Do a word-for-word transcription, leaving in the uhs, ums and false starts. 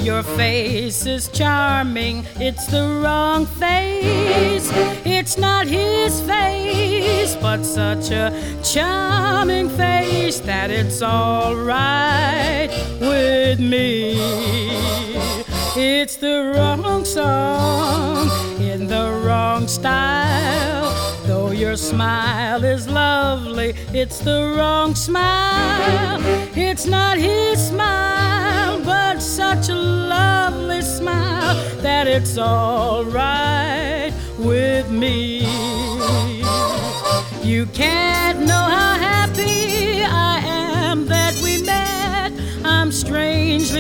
Your face is charming, it's the wrong face. It's not his face, but such a charming face that it's all right with me. It's the wrong song in the wrong style. Though your smile is lovely, it's the wrong smile. It's not his smile, but such a lovely smile that it's all right with me. You can't